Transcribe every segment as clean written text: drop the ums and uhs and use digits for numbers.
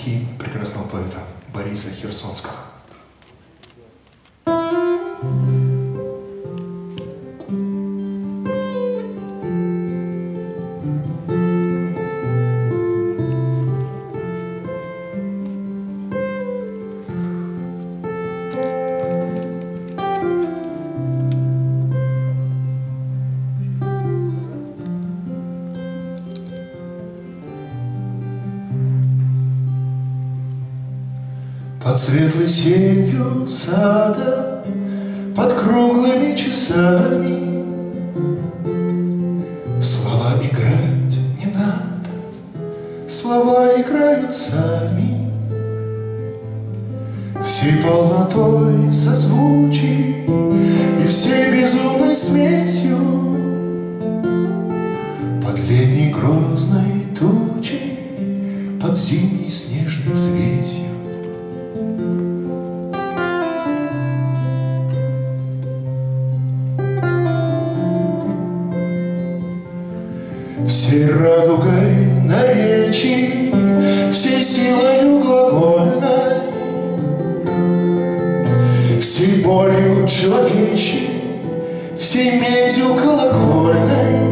стихи прекрасного поэта Бориса Херсонского. Под светлой сенью сада, под круглыми часами, в слова играть не надо, слова играют сами. Всей полнотой созвучий и всей безумной смесью под летней грозной тучей, под зимней снежной взвесью. Всей радугой наречий, всей силою глагольной, всей болью человечьей, всей медью колокольной,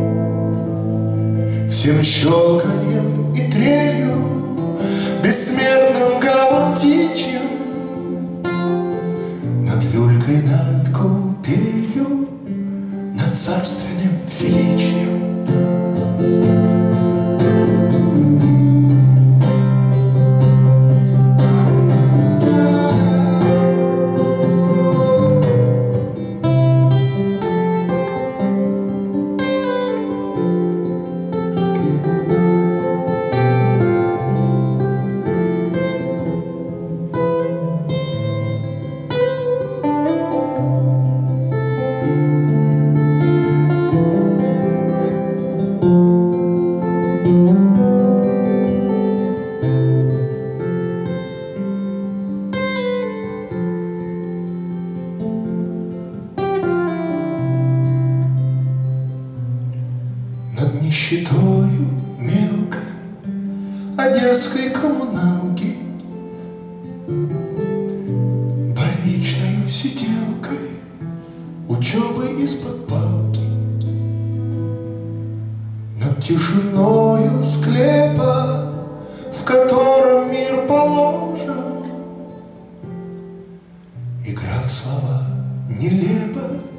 всем щелканьем и трелью, бессмертным гавом птичьим, над люлькой, над купелью, над царственным величием. Над нищетою мелкой одесской коммуналки, больничною сиделкой, учебой из-под палки, над тишиною склепа, в котором мир положен, игра в слова нелепо